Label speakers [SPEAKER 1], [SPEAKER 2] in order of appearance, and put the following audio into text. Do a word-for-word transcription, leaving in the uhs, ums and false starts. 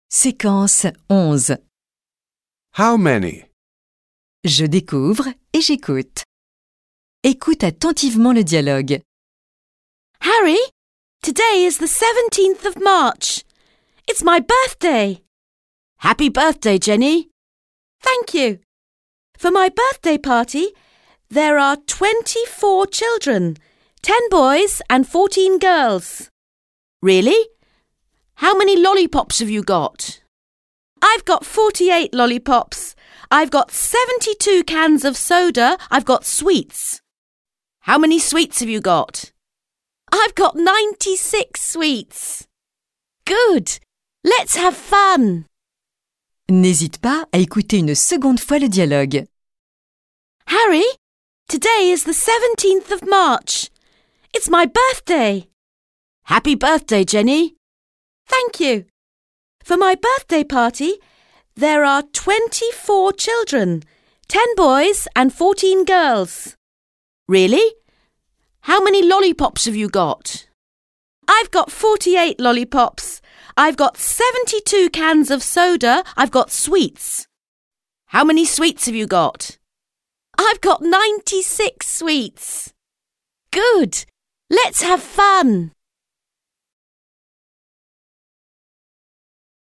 [SPEAKER 1] Séquence onze.
[SPEAKER 2] How many?
[SPEAKER 1] Je découvre et j'écoute. Écoute attentivement le dialogue.
[SPEAKER 3] Harry, today is the seventeenth of March. It's my birthday.
[SPEAKER 4] Happy birthday, Jenny.
[SPEAKER 3] Thank you. For my birthday party, there are twenty-four children, ten boys and fourteen girls.
[SPEAKER 4] Really? How many lollipops have you got?
[SPEAKER 3] I've got forty-eight lollipops. I've got seventy-two cans of soda. I've got sweets.
[SPEAKER 4] How many sweets have you got?
[SPEAKER 3] I've got ninety-six sweets. Good. Let's have fun.
[SPEAKER 1] N'hésite pas à écouter une seconde fois le dialogue.
[SPEAKER 3] Harry, today is the seventeenth of March. It's my birthday.
[SPEAKER 4] Happy birthday, Jenny.
[SPEAKER 3] Thank you. For my birthday party, there are twenty-four children, ten boys and fourteen girls.
[SPEAKER 4] Really? How many lollipops have you got?
[SPEAKER 3] I've got forty-eight lollipops. I've got seventy-two cans of soda. I've got sweets.
[SPEAKER 4] How many sweets have you got?
[SPEAKER 3] I've got ninety-six sweets. Good. Let's have fun.